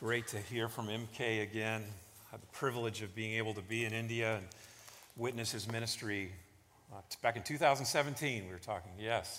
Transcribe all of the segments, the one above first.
Great to hear from MK again. I had the privilege of being able to be in India and witness his ministry back in 2017. We were talking, yes.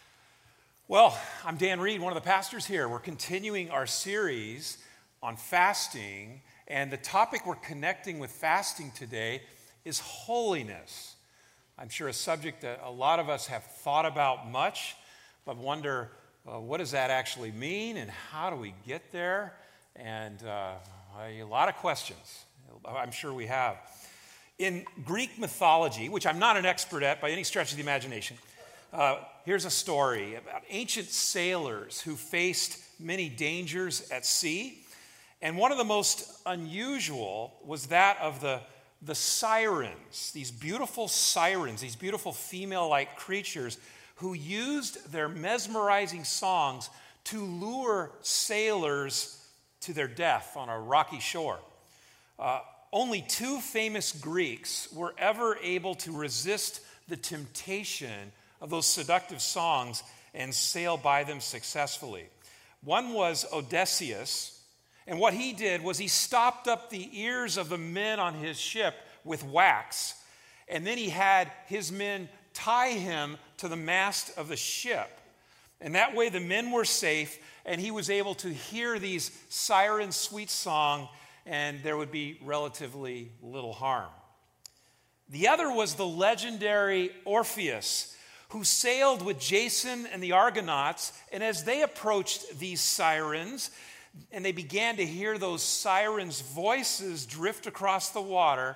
Well, I'm Dan Reed, one of the pastors here. We're continuing our series on fasting, and the topic we're connecting with fasting today is holiness. I'm sure a subject that a lot of us have thought about much, but wonder what does that actually mean and how do we get there? And a lot of questions, I'm sure we have. In Greek mythology, which I'm not an expert at by any stretch of the imagination, here's a story about ancient sailors who faced many dangers at sea. And one of the most unusual was that of the sirens, these beautiful sirens, these beautiful female-like creatures who used their mesmerizing songs to lure sailors to their death on a rocky shore. Only two famous Greeks were ever able to resist the temptation of those seductive songs and sail by them successfully. One was Odysseus, and what he did was he stopped up the ears of the men on his ship with wax, and then he had his men tie him to the mast of the ship. And that way the men were safe, and he was able to hear these sirens' sweet song, and there would be relatively little harm. The other was the legendary Orpheus, who sailed with Jason and the Argonauts, and as they approached these sirens, and they began to hear those sirens' voices drift across the water,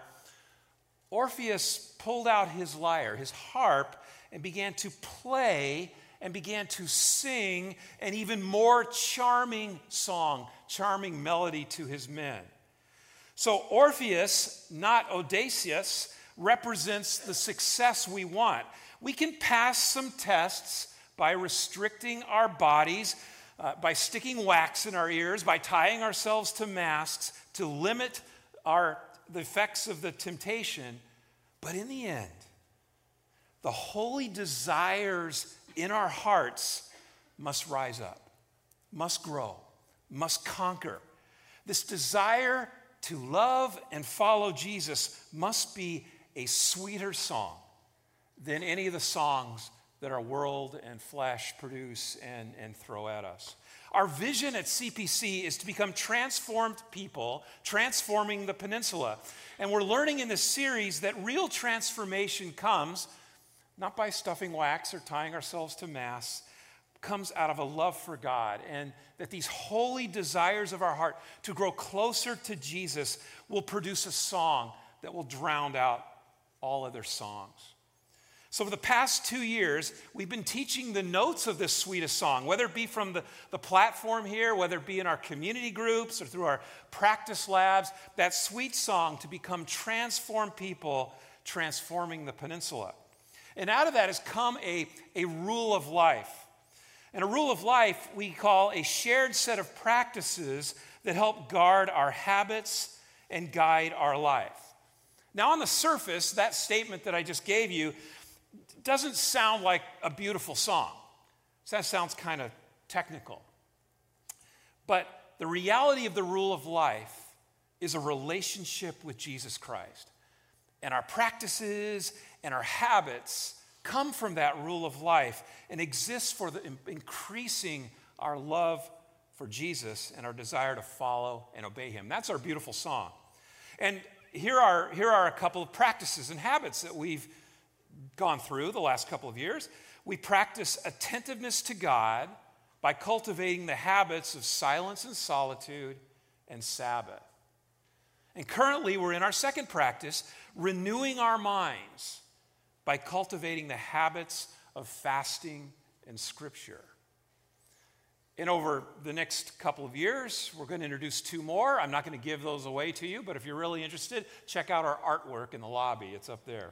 Orpheus pulled out his lyre, his harp, and began to play and began to sing an even more charming song, charming melody to his men. So Orpheus, not Odysseus, represents the success we want. We can pass some tests by restricting our bodies, by sticking wax in our ears, by tying ourselves to masks to limit the effects of the temptation. But in the end, the holy desires in our hearts must rise up, must grow, must conquer. This desire to love and follow Jesus must be a sweeter song than any of the songs that our world and flesh produce and throw at us. Our vision at CPC is to become transformed people, transforming the peninsula. And we're learning in this series that real transformation comes not by stuffing wax or tying ourselves to mass, comes out of a love for God, and that these holy desires of our heart to grow closer to Jesus will produce a song that will drown out all other songs. So for the past 2 years, we've been teaching the notes of this sweetest song, whether it be from the platform here, whether it be in our community groups or through our practice labs, that sweet song to become transformed people, transforming the peninsula. And out of that has come a rule of life. And a rule of life we call a shared set of practices that help guard our habits and guide our life. Now, on the surface, that statement that I just gave you doesn't sound like a beautiful song. That sounds kind of technical. But the reality of the rule of life is a relationship with Jesus Christ. And our practices and our habits come from that rule of life and exist for increasing our love for Jesus and our desire to follow and obey him. That's our beautiful song. And here are a couple of practices and habits that we've gone through the last couple of years. We practice attentiveness to God by cultivating the habits of silence and solitude and Sabbath. And currently we're in our second practice, renewing our minds by cultivating the habits of fasting and Scripture. And over the next couple of years, we're going to introduce 2 more. I'm not going to give those away to you, but if you're really interested, check out our artwork in the lobby. It's up there.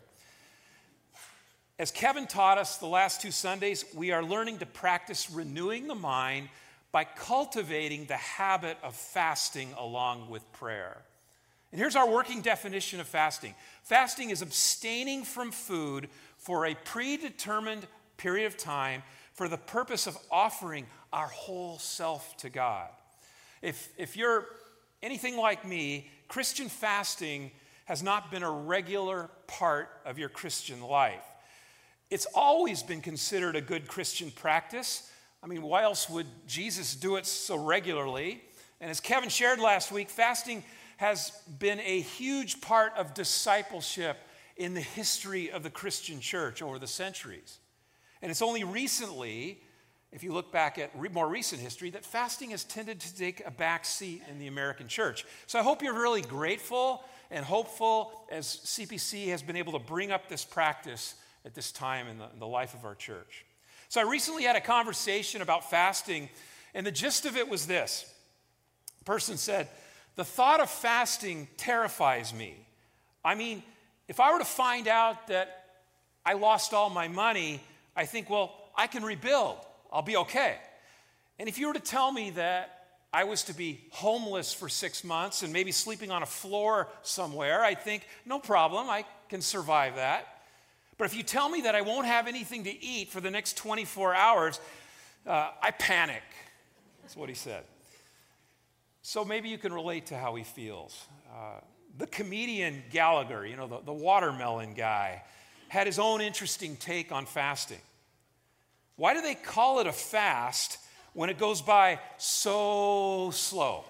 As Kevin taught us the last 2 Sundays, we are learning to practice renewing the mind by cultivating the habit of fasting along with prayer. And here's our working definition of fasting. Fasting is abstaining from food for a predetermined period of time for the purpose of offering our whole self to God. If you're anything like me, Christian fasting has not been a regular part of your Christian life. It's always been considered a good Christian practice. I mean, why else would Jesus do it so regularly? And as Kevin shared last week, fasting has been a huge part of discipleship in the history of the Christian church over the centuries. And it's only recently, if you look back at more recent history, that fasting has tended to take a back seat in the American church. So I hope you're really grateful and hopeful as CPC has been able to bring up this practice at this time in the life of our church. So I recently had a conversation about fasting, and the gist of it was this. A person said, "The thought of fasting terrifies me. I mean, if I were to find out that I lost all my money, I think, well, I can rebuild. I'll be okay. And if you were to tell me that I was to be homeless for 6 months and maybe sleeping on a floor somewhere, I'd think, no problem, I can survive that. But if you tell me that I won't have anything to eat for the next 24 hours, I panic." That's what he said. So maybe you can relate to how he feels. The comedian Gallagher, the watermelon guy, had his own interesting take on fasting. Why do they call it a fast when it goes by so slow?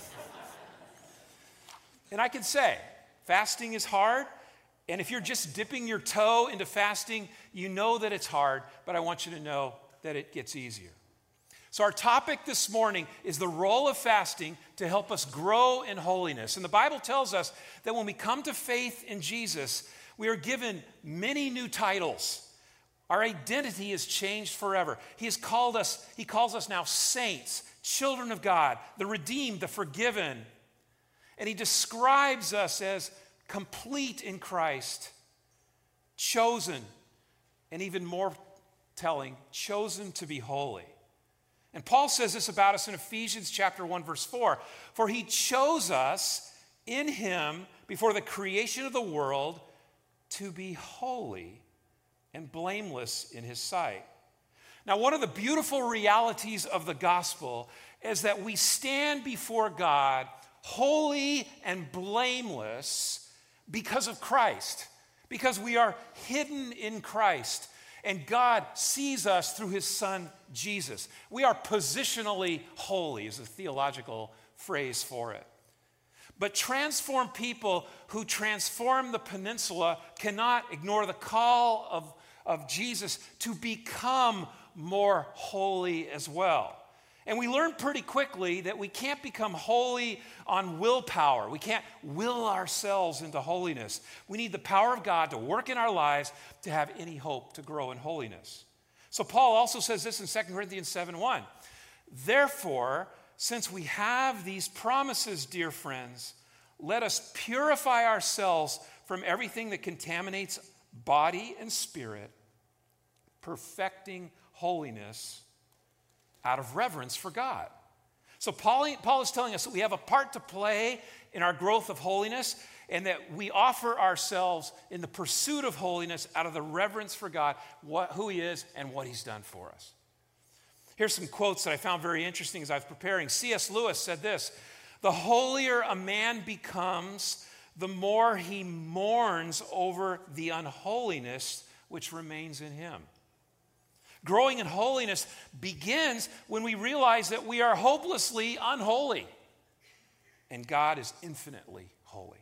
And I can say, fasting is hard. And if you're just dipping your toe into fasting, you know that it's hard, but I want you to know that it gets easier. So our topic this morning is the role of fasting to help us grow in holiness. And the Bible tells us that when we come to faith in Jesus, we are given many new titles. Our identity is changed forever. He calls us now saints, children of God, the redeemed, the forgiven. And he describes us as complete in Christ, chosen, and even more telling, chosen to be holy. And Paul says this about us in Ephesians chapter 1, verse 4. "For he chose us in him before the creation of the world to be holy and blameless in his sight." Now, one of the beautiful realities of the gospel is that we stand before God holy and blameless because of Christ, because we are hidden in Christ, and God sees us through his son, Jesus. We are positionally holy, is a theological phrase for it. But transformed people who transform the peninsula cannot ignore the call of Jesus to become more holy as well. And we learn pretty quickly that we can't become holy on willpower. We can't will ourselves into holiness. We need the power of God to work in our lives to have any hope to grow in holiness. So Paul also says this in 2 Corinthians 7:1. "Therefore, since we have these promises, dear friends, let us purify ourselves from everything that contaminates body and spirit, perfecting holiness out of reverence for God." So Paul is telling us that we have a part to play in our growth of holiness, and that we offer ourselves in the pursuit of holiness out of the reverence for God, who he is and what he's done for us. Here's some quotes that I found very interesting as I was preparing. C.S. Lewis said this: "The holier a man becomes, the more he mourns over the unholiness which remains in him." Growing in holiness begins when we realize that we are hopelessly unholy, and God is infinitely holy.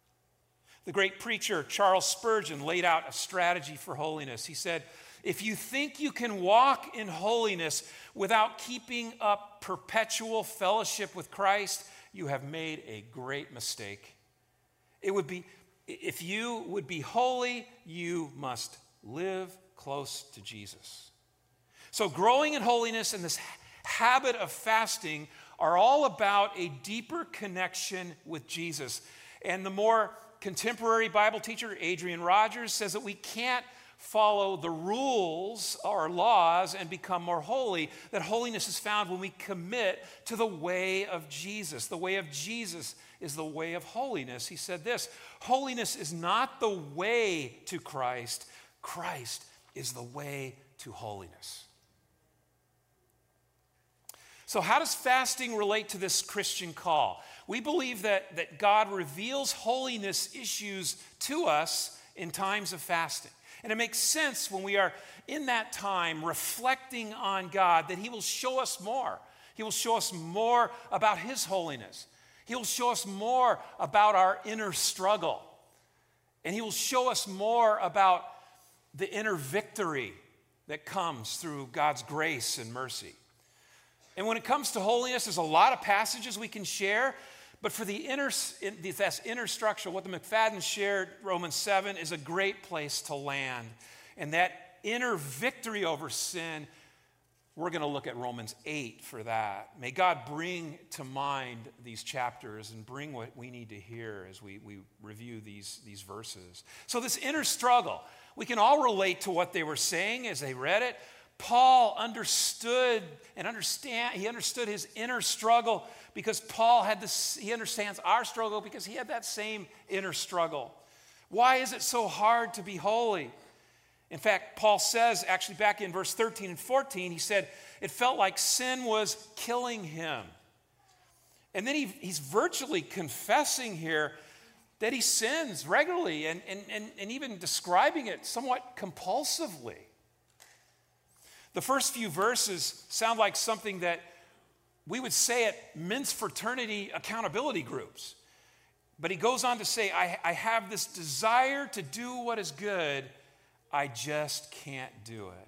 The great preacher Charles Spurgeon laid out a strategy for holiness. He said, "If you think you can walk in holiness without keeping up perpetual fellowship with Christ, you have made a great mistake. If you would be holy, you must live close to Jesus." So growing in holiness and this habit of fasting are all about a deeper connection with Jesus. And the more contemporary Bible teacher, Adrian Rogers, says that we can't follow the rules or laws and become more holy, that holiness is found when we commit to the way of Jesus. The way of Jesus is the way of holiness. He said this: "Holiness is not the way to Christ. Christ is the way to holiness." So how does fasting relate to this Christian call? We believe that God reveals holiness issues to us in times of fasting. And it makes sense when we are in that time reflecting on God that he will show us more. He will show us more about his holiness. He will show us more about our inner struggle. And he will show us more about the inner victory that comes through God's grace and mercy. And when it comes to holiness, there's a lot of passages we can share. But for this inner structure, what the McFadden shared, Romans 7, is a great place to land. And that inner victory over sin, we're going to look at Romans 8 for that. May God bring to mind these chapters and bring what we need to hear as we review these verses. So this inner struggle, we can all relate to what they were saying as they read it. Paul understood his inner struggle because he understands our struggle because he had that same inner struggle. Why is it so hard to be holy? In fact, Paul says, actually back in verse 13 and 14, he said, it felt like sin was killing him. And then he's virtually confessing here that he sins regularly and even describing it somewhat compulsively. The first few verses sound like something that we would say at men's fraternity accountability groups. But he goes on to say, I have this desire to do what is good, I just can't do it.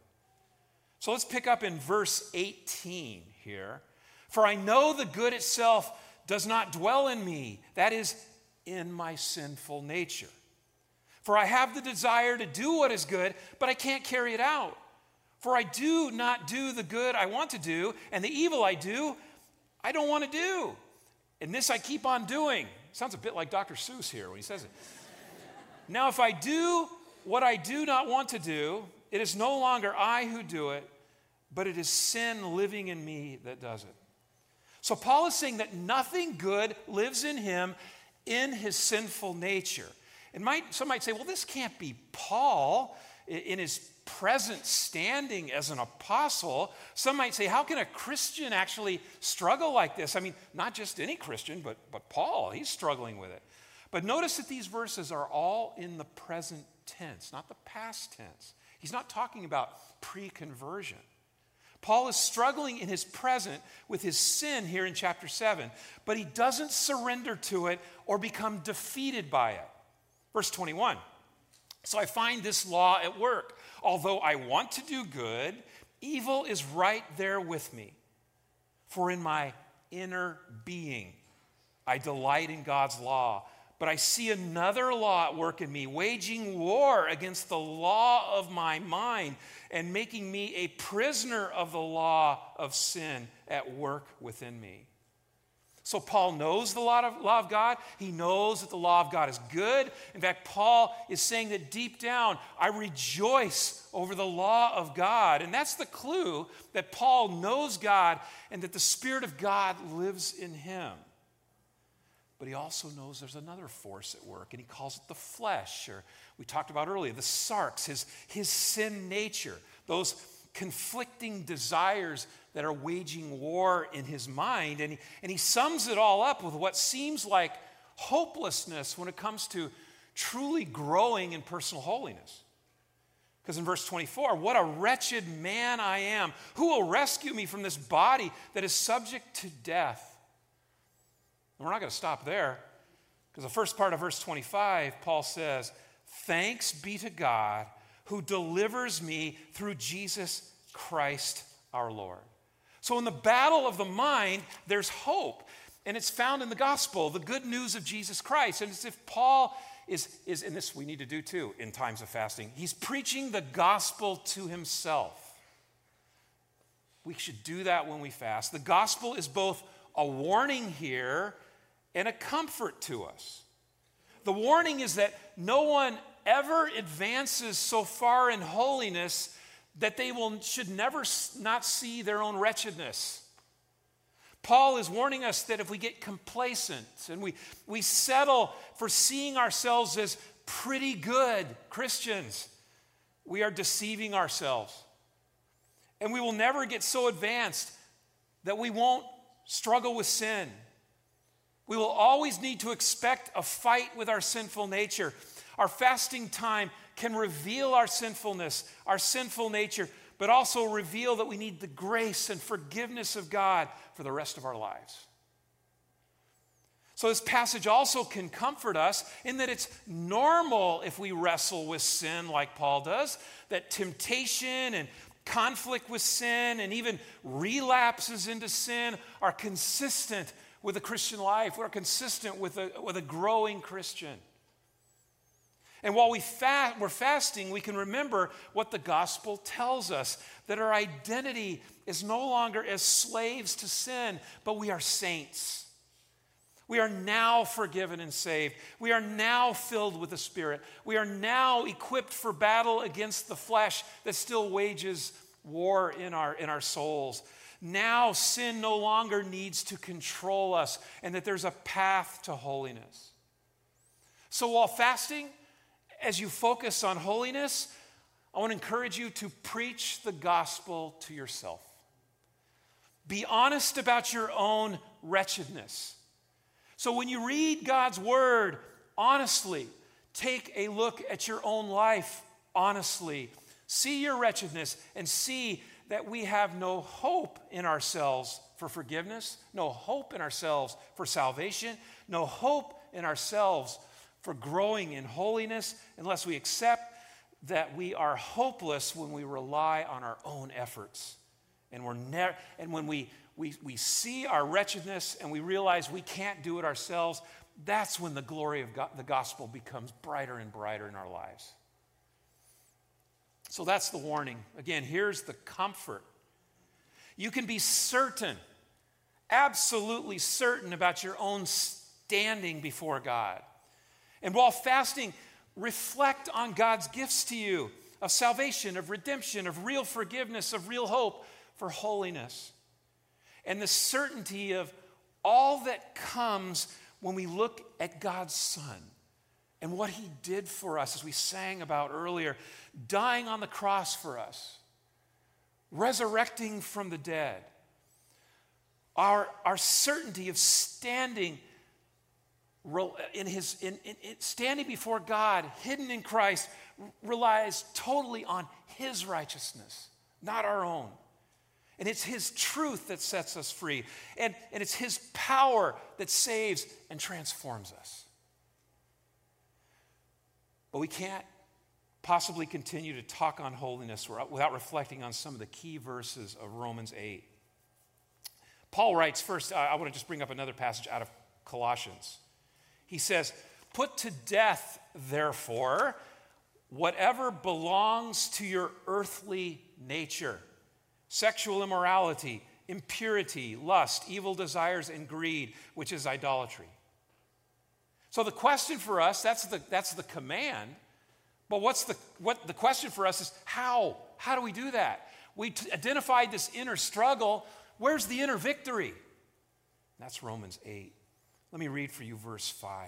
So let's pick up in verse 18 here. For I know the good itself does not dwell in me, that is, in my sinful nature. For I have the desire to do what is good, but I can't carry it out. For I do not do the good I want to do, and the evil I do, I don't want to do. And this I keep on doing. Sounds a bit like Dr. Seuss here when he says it. Now, if I do what I do not want to do, it is no longer I who do it, but it is sin living in me that does it. So Paul is saying that nothing good lives in him in his sinful nature. And some might say, well, this can't be Paul in his present standing as an apostle. Some might say, how can a Christian actually struggle like this? I mean, not just any Christian, but Paul, he's struggling with it. But notice that these verses are all in the present tense, not the past tense. He's not talking about pre-conversion. Paul is struggling in his present with his sin here in chapter 7, but he doesn't surrender to it or become defeated by it. Verse 21. So I find this law at work. Although I want to do good, evil is right there with me. For in my inner being, I delight in God's law. But I see another law at work in me, waging war against the law of my mind and making me a prisoner of the law of sin at work within me. So Paul knows the law of God. He knows that the law of God is good. In fact, Paul is saying that deep down, I rejoice over the law of God. And that's the clue that Paul knows God and that the Spirit of God lives in him. But he also knows there's another force at work, and he calls it the flesh, or we talked about earlier, the sarx, his sin nature, those conflicting desires that are waging war in his mind. And he sums it all up with what seems like hopelessness when it comes to truly growing in personal holiness. Because in verse 24, what a wretched man I am. Who will rescue me from this body that is subject to death? And we're not going to stop there, because the first part of verse 25, Paul says, thanks be to God who delivers me through Jesus Christ our Lord. So in the battle of the mind, there's hope. And it's found in the gospel, the good news of Jesus Christ. And it's if Paul is, and this we need to do too in times of fasting, he's preaching the gospel to himself. We should do that when we fast. The gospel is both a warning here and a comfort to us. The warning is that no one ever advances so far in holiness that they should never not see their own wretchedness. Paul is warning us that if we get complacent and we settle for seeing ourselves as pretty good Christians, we are deceiving ourselves. And we will never get so advanced that we won't struggle with sin. We will always need to expect a fight with our sinful nature. Our fasting time can reveal our sinfulness, our sinful nature, but also reveal that we need the grace and forgiveness of God for the rest of our lives. So this passage also can comfort us in that it's normal if we wrestle with sin like Paul does, that temptation and conflict with sin and even relapses into sin are consistent with a Christian life, are consistent with a growing Christian. And while we're fasting, we can remember what the gospel tells us, that our identity is no longer as slaves to sin, but we are saints. We are now forgiven and saved. We are now filled with the Spirit. We are now equipped for battle against the flesh that still wages war in our souls. Now sin no longer needs to control us, and that there's a path to holiness. So while fasting, as you focus on holiness, I want to encourage you to preach the gospel to yourself. Be honest about your own wretchedness. So when you read God's word honestly, take a look at your own life honestly. See your wretchedness and see that we have no hope in ourselves for forgiveness, no hope in ourselves for salvation, no hope in ourselves for growing in holiness unless we accept that we are hopeless when we rely on our own efforts. And when we see our wretchedness and we realize we can't do it ourselves, that's when the glory of God, the gospel becomes brighter and brighter in our lives. So that's the warning. Again, here's the comfort. You can be certain, absolutely certain about your own standing before God. And while fasting, reflect on God's gifts to you of salvation, of redemption, of real forgiveness, of real hope for holiness. And the certainty of all that comes when we look at God's Son and what he did for us, as we sang about earlier, dying on the cross for us, resurrecting from the dead. Our certainty of standing standing before God, hidden in Christ, relies totally on his righteousness, not our own. And it's his truth that sets us free. And it's his power that saves and transforms us. But we can't possibly continue to talk on holiness without reflecting on some of the key verses of Romans 8. Paul writes, first, I want to just bring up another passage out of Colossians. He says, "Put to death, therefore, whatever belongs to your earthly nature. Sexual immorality, impurity, lust, evil desires, and greed, which is idolatry." So the question for us, that's the command. But what the question for us is how? How do we do that? We identified this inner struggle. Where's the inner victory? That's Romans 8. Let me read for you verse 5.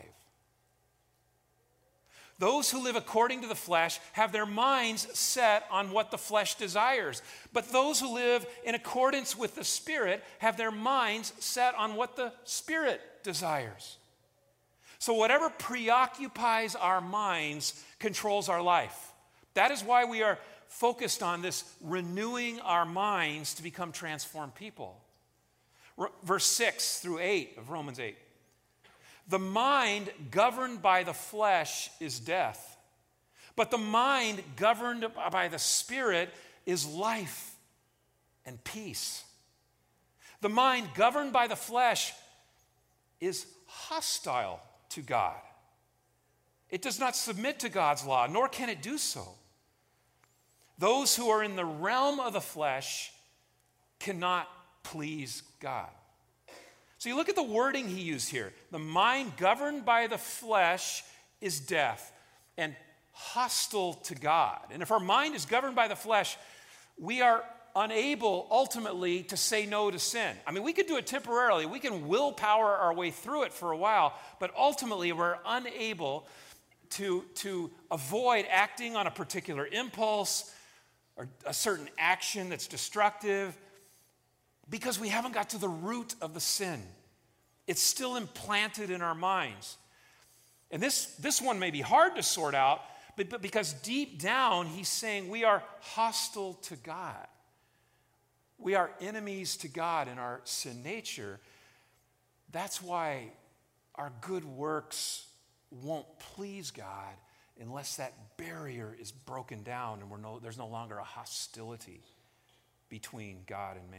"Those who live according to the flesh have their minds set on what the flesh desires. But those who live in accordance with the Spirit have their minds set on what the Spirit desires." So whatever preoccupies our minds controls our life. That is why we are focused on this renewing our minds to become transformed people. Verse 6 through 8 of Romans 8. "The mind governed by the flesh is death, but the mind governed by the Spirit is life and peace. The mind governed by the flesh is hostile to God. It does not submit to God's law, nor can it do so. Those who are in the realm of the flesh cannot please God." So you look at the wording he used here. The mind governed by the flesh is death and hostile to God. And if our mind is governed by the flesh, we are unable ultimately to say no to sin. I mean, we could do it temporarily. We can willpower our way through it for a while, but ultimately we're unable to avoid acting on a particular impulse or a certain action that's destructive. Because we haven't got to the root of the sin. It's still implanted in our minds. And this one may be hard to sort out, but because deep down he's saying we are hostile to God. We are enemies to God in our sin nature. That's why our good works won't please God unless that barrier is broken down and there's no longer a hostility between God and man.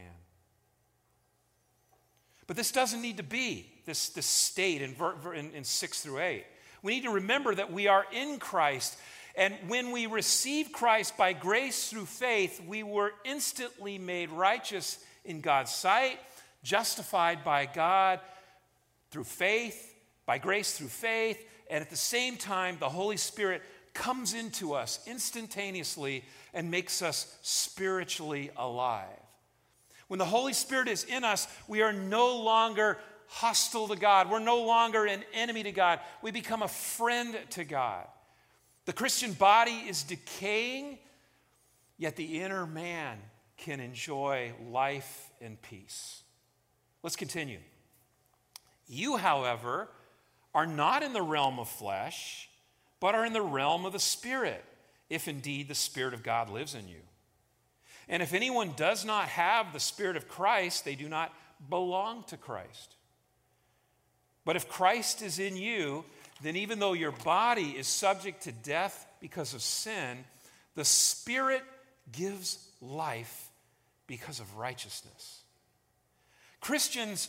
But this doesn't need to be this state in 6 through 8. We need to remember that we are in Christ, and when we receive Christ by grace through faith, we were instantly made righteous in God's sight, justified by God through faith, by grace through faith, and at the same time, the Holy Spirit comes into us instantaneously and makes us spiritually alive. When the Holy Spirit is in us, we are no longer hostile to God. We're no longer an enemy to God. We become a friend to God. The Christian body is decaying, yet the inner man can enjoy life and peace. Let's continue. You, however, are not in the realm of flesh, but are in the realm of the Spirit, if indeed the Spirit of God lives in you. And if anyone does not have the Spirit of Christ, they do not belong to Christ. But if Christ is in you, then even though your body is subject to death because of sin, the Spirit gives life because of righteousness. Christians,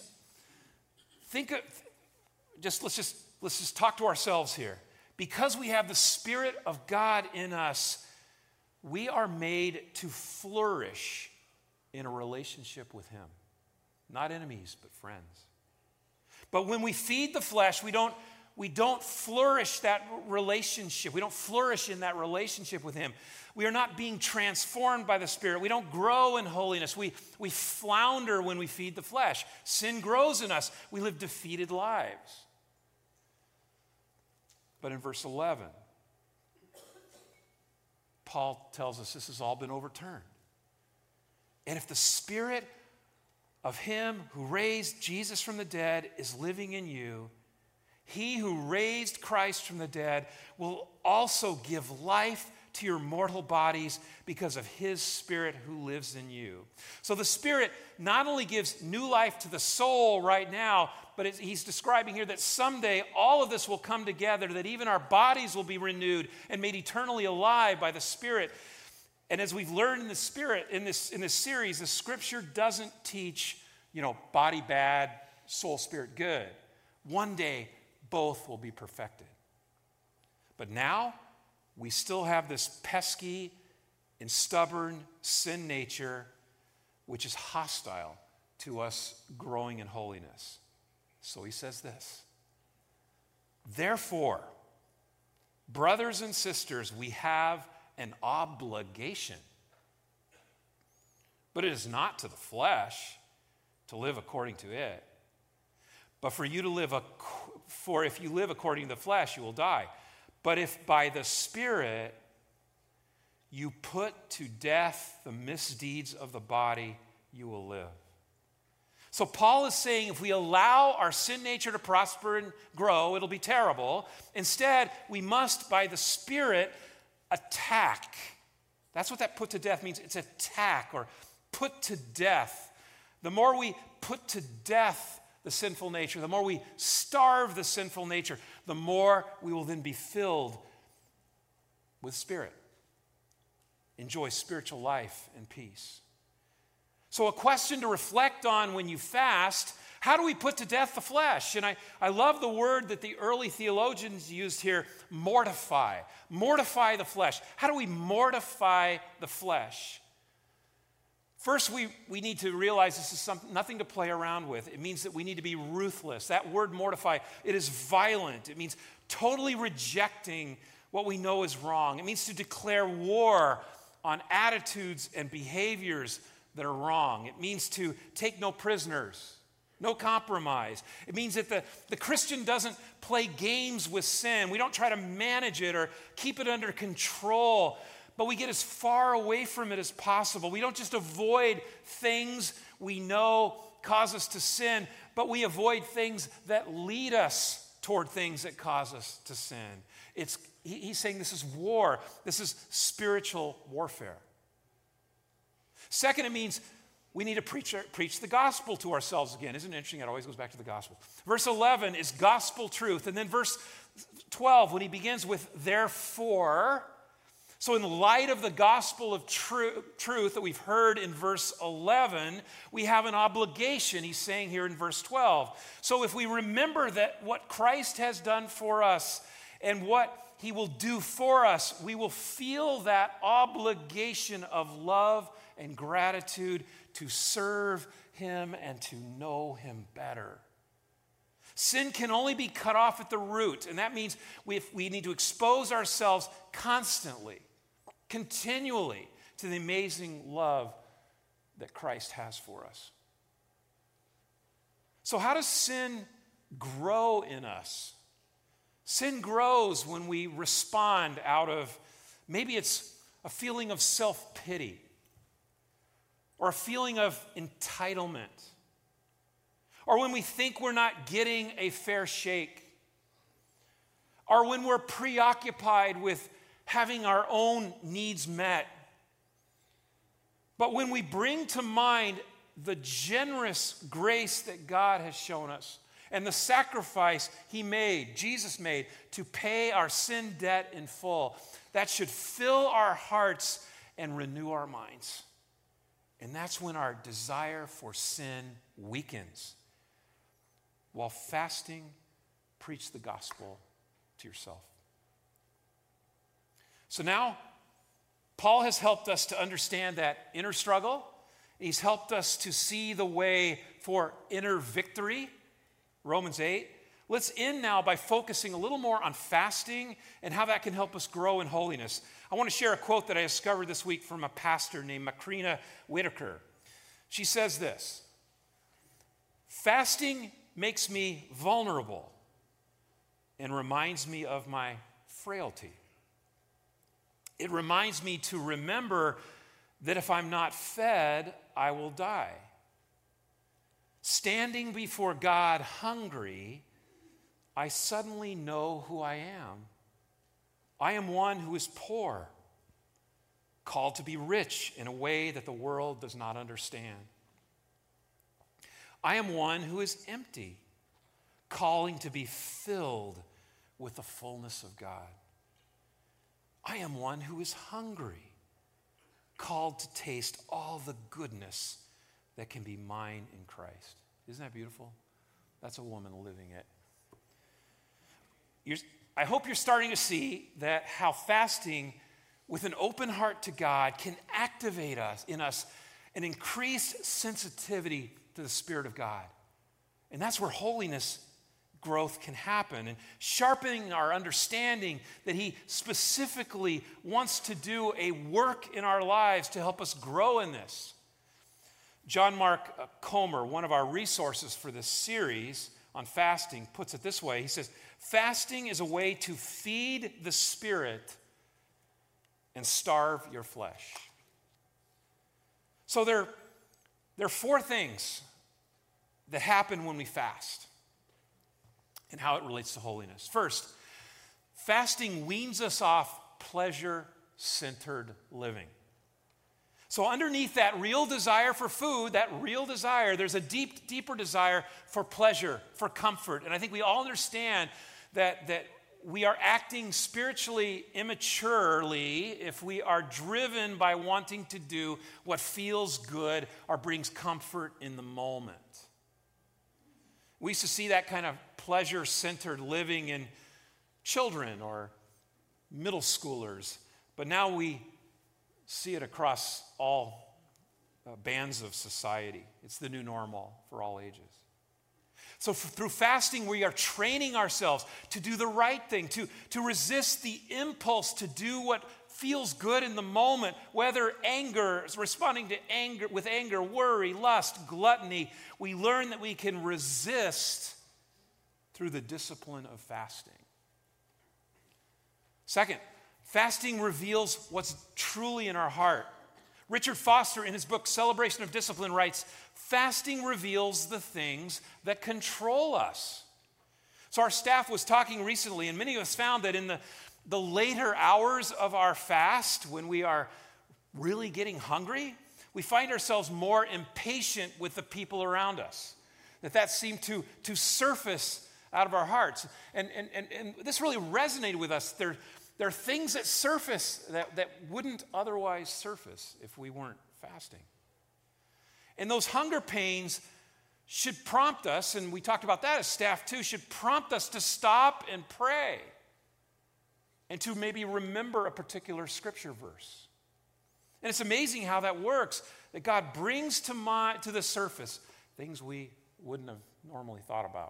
let's just talk to ourselves here. Because we have the Spirit of God in us, we are made to flourish in a relationship with Him. Not enemies, but friends. But when we feed the flesh, we don't flourish that relationship. We don't flourish in that relationship with Him. We are not being transformed by the Spirit. We don't grow in holiness. We flounder when we feed the flesh. Sin grows in us. We live defeated lives. But in verse 11, Paul tells us this has all been overturned. And if the Spirit of Him who raised Jesus from the dead is living in you, He who raised Christ from the dead will also give life to your mortal bodies because of His Spirit who lives in you. So the Spirit not only gives new life to the soul right now, but he's describing here that someday all of this will come together, that even our bodies will be renewed and made eternally alive by the Spirit. And as we've learned in the Spirit, in this series, the Scripture doesn't teach, body bad, soul, spirit good. One day, both will be perfected. But now, we still have this pesky and stubborn sin nature, which is hostile to us growing in holiness. So he says this: therefore, brothers and sisters, we have an obligation, but it is not to the flesh to live according to it. But for if you live according to the flesh, you will die. But if by the Spirit you put to death the misdeeds of the body, you will live. So Paul is saying if we allow our sin nature to prosper and grow, it'll be terrible. Instead, we must, by the Spirit, attack. That's what that put to death means. It's attack or put to death. The more we put to death the sinful nature, the more we starve the sinful nature, the more we will then be filled with Spirit. Enjoy spiritual life and peace. So a question to reflect on when you fast: how do we put to death the flesh? And I love the word that the early theologians used here, mortify. Mortify the flesh. How do we mortify the flesh? First, we need to realize this is nothing to play around with. It means that we need to be ruthless. That word mortify, it is violent. It means totally rejecting what we know is wrong. It means to declare war on attitudes and behaviors that are wrong. It means to take no prisoners, no compromise. It means that the Christian doesn't play games with sin. We don't try to manage it or keep it under control, but we get as far away from it as possible. We don't just avoid things. we know cause us to sin, but we avoid things that lead us toward things that cause us to sin. He's saying this is war. This is spiritual warfare. Second, it means we need to preach the gospel to ourselves again. Isn't it interesting? It always goes back to the gospel. Verse 11 is gospel truth. And then verse 12, when he begins with therefore. So in light of the gospel of truth that we've heard in verse 11, we have an obligation, he's saying here in verse 12. So if we remember that what Christ has done for us and what he will do for us, we will feel that obligation of love and gratitude to serve him and to know him better. Sin can only be cut off at the root, and that means we need to expose ourselves constantly, continually, to the amazing love that Christ has for us. So how does sin grow in us? Sin grows when we respond out of, maybe it's a feeling of self-pity or a feeling of entitlement, or when we think we're not getting a fair shake, or when we're preoccupied with having our own needs met. But when we bring to mind the generous grace that God has shown us and the sacrifice Jesus made to pay our sin debt in full, that should fill our hearts and renew our minds. And that's when our desire for sin weakens. While fasting, preach the gospel to yourself. So now, Paul has helped us to understand that inner struggle. He's helped us to see the way for inner victory, Romans 8. Let's end now by focusing a little more on fasting and how that can help us grow in holiness. I want to share a quote that I discovered this week from a pastor named Macrina Whitaker. She says this: fasting makes me vulnerable and reminds me of my frailty. It reminds me to remember that if I'm not fed, I will die. Standing before God hungry, I suddenly know who I am. I am one who is poor, called to be rich in a way that the world does not understand. I am one who is empty, calling to be filled with the fullness of God. I am one who is hungry, called to taste all the goodness that can be mine in Christ. Isn't that beautiful? That's a woman living it. I hope you're starting to see that how fasting with an open heart to God can activate in us an increased sensitivity to the Spirit of God. And that's where holiness growth can happen, and sharpening our understanding that he specifically wants to do a work in our lives to help us grow in this. John Mark Comer, one of our resources for this series on fasting, puts it this way. He says, fasting is a way to feed the Spirit and starve your flesh. So there are four things that happen when we fast and how it relates to holiness. First, fasting weans us off pleasure-centered living. So underneath that real desire for food, that real desire, there's a deeper desire for pleasure, for comfort. And I think we all understand that we are acting spiritually immaturely if we are driven by wanting to do what feels good or brings comfort in the moment. We used to see that kind of pleasure-centered living in children or middle schoolers, but now we see it across all bands of society. It's the new normal for all ages. So through fasting, we are training ourselves to do the right thing, to resist the impulse to do what feels good in the moment, whether responding to anger, with anger, worry, lust, gluttony. We learn that we can resist through the discipline of fasting. Second, fasting reveals what's truly in our heart. Richard Foster, in his book Celebration of Discipline, writes, fasting reveals the things that control us. So our staff was talking recently, and many of us found that in the later hours of our fast, when we are really getting hungry, we find ourselves more impatient with the people around us. That seemed to surface out of our hearts. And this really resonated with us. There are things that surface that wouldn't otherwise surface if we weren't fasting. And those hunger pains should prompt us, and we talked about that as staff too, should prompt us to stop and pray and to maybe remember a particular scripture verse. And it's amazing how that works, that God brings to the surface things we wouldn't have normally thought about.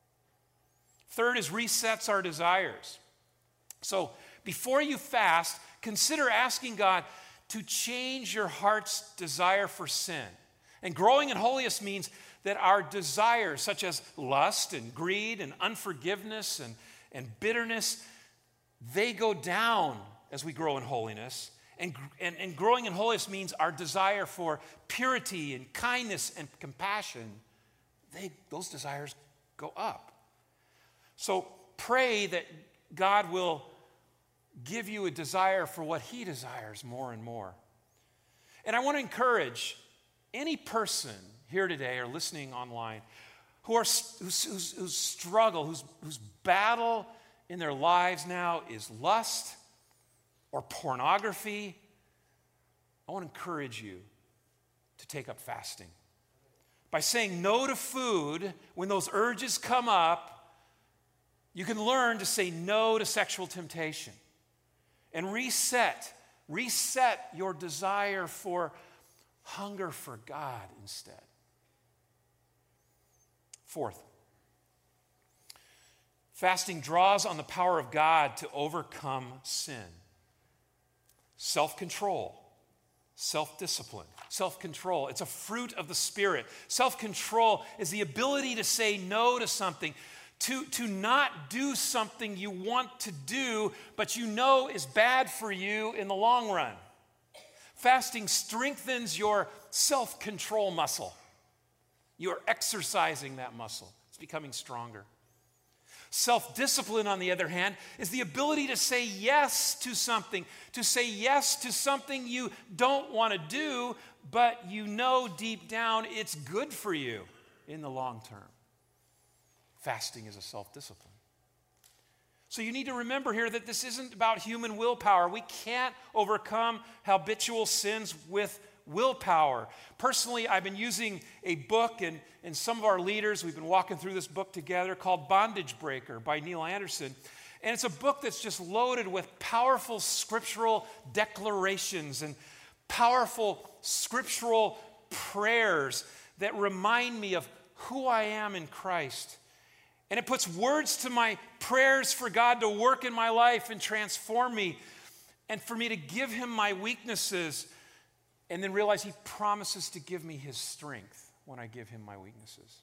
Third is resets our desires. So before you fast, consider asking God to change your heart's desire for sin. And growing in holiness means that our desires, such as lust and greed and unforgiveness and bitterness, they go down as we grow in holiness. And growing in holiness means our desire for purity and kindness and compassion, those desires go up. So pray that God will give you a desire for what He desires more and more. And I want to encourage any person here today or listening online who struggle, whose battle in their lives now is lust or pornography. I want to encourage you to take up fasting. By saying no to food when those urges come up, you can learn to say no to sexual temptation and reset your desire for hunger for God instead. Fourth, fasting draws on the power of God to overcome sin. Self-control, self-discipline, self-control. It's a fruit of the Spirit. Self-control is the ability to say no to something, to not do something you want to do, but you know is bad for you in the long run. Fasting strengthens your self-control muscle. You're exercising that muscle. It's becoming stronger. Self-discipline, on the other hand, is the ability to say yes to something you don't want to do, but you know deep down it's good for you in the long term. Fasting is a self-discipline. So you need to remember here that this isn't about human willpower. We can't overcome habitual sins with willpower. Personally, I've been using a book, and some of our leaders, we've been walking through this book together called Bondage Breaker by Neil Anderson. And it's a book that's just loaded with powerful scriptural declarations and powerful scriptural prayers that remind me of who I am in Christ. And it puts words to my prayers for God to work in my life and transform me, and for me to give Him my weaknesses, and then realize He promises to give me His strength when I give Him my weaknesses.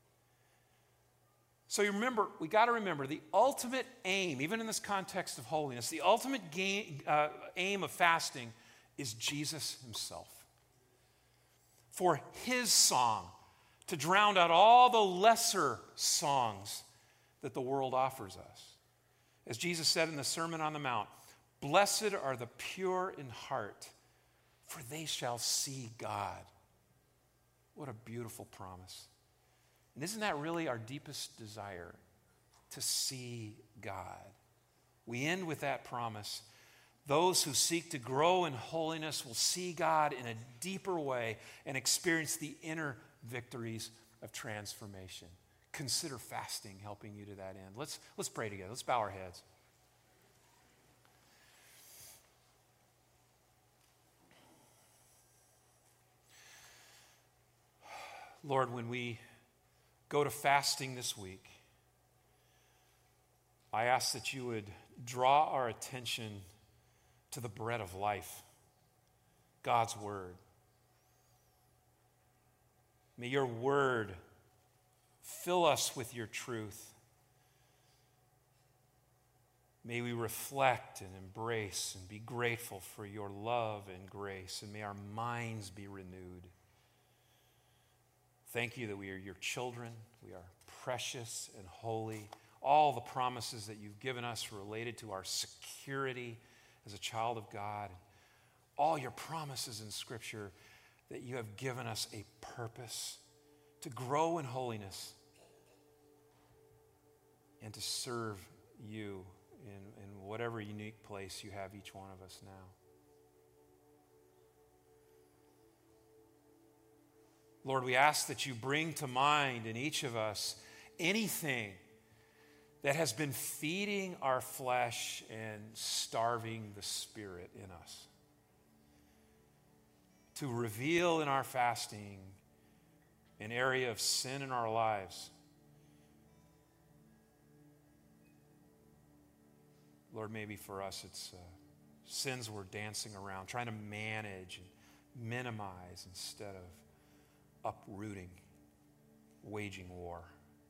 So we got to remember the ultimate aim, even in this context of holiness, the ultimate aim of fasting is Jesus Himself. For His song to drown out all the lesser songs that the world offers us. As Jesus said in the Sermon on the Mount, "Blessed are the pure in heart, for they shall see God." What a beautiful promise. And isn't that really our deepest desire? To see God. We end with that promise. Those who seek to grow in holiness will see God in a deeper way and experience the inner victories of transformation. Consider fasting helping you to that end. Let's pray together. Let's bow our heads. Lord, when we go to fasting this week, I ask that you would draw our attention to the bread of life, God's Word. May your Word fill us with your truth. May we reflect and embrace and be grateful for your love and grace, and may our minds be renewed. Thank you that we are your children. We are precious and holy. All the promises that you've given us related to our security as a child of God. All your promises in Scripture that you have given us a purpose to grow in holiness and to serve you in whatever unique place you have each one of us now. Lord, we ask that you bring to mind in each of us anything that has been feeding our flesh and starving the Spirit in us. To reveal in our fasting an area of sin in our lives. Lord, maybe for us it's sins we're dancing around, trying to manage and minimize instead of uprooting, waging war.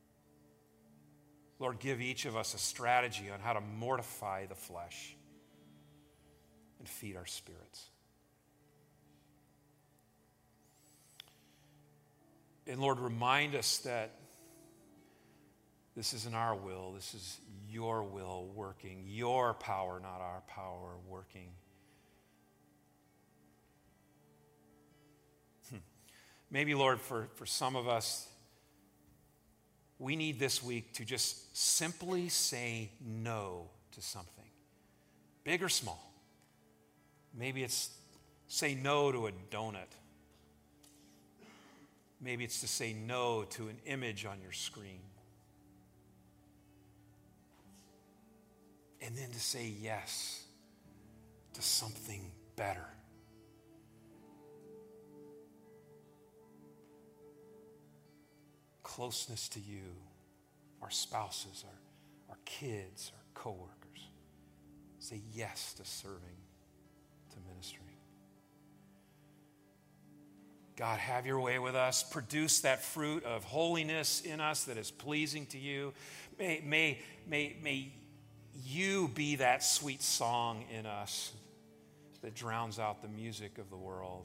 Lord, give each of us a strategy on how to mortify the flesh and feed our spirits. And Lord, remind us that this isn't our will, this is your will working, your power, not our power, working. Maybe, Lord, for some of us, we need this week to just simply say no to something, big or small. Maybe it's say no to a donut. Maybe it's to say no to an image on your screen. And then to say yes to something better. Closeness to you, our spouses, our kids, our coworkers. Say yes to serving, to ministering. God, have your way with us. Produce that fruit of holiness in us that is pleasing to you. May you be that sweet song in us that drowns out the music of the world.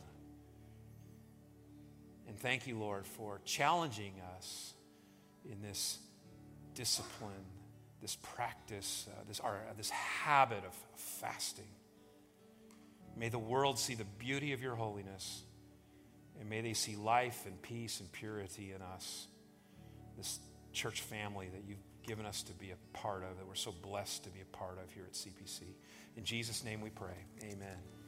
And thank you, Lord, for challenging us in this discipline, this practice, this habit of fasting. May the world see the beauty of your holiness, and may they see life and peace and purity in us, this church family that you've given us to be a part of, that we're so blessed to be a part of here at CPC. In Jesus' name we pray. Amen.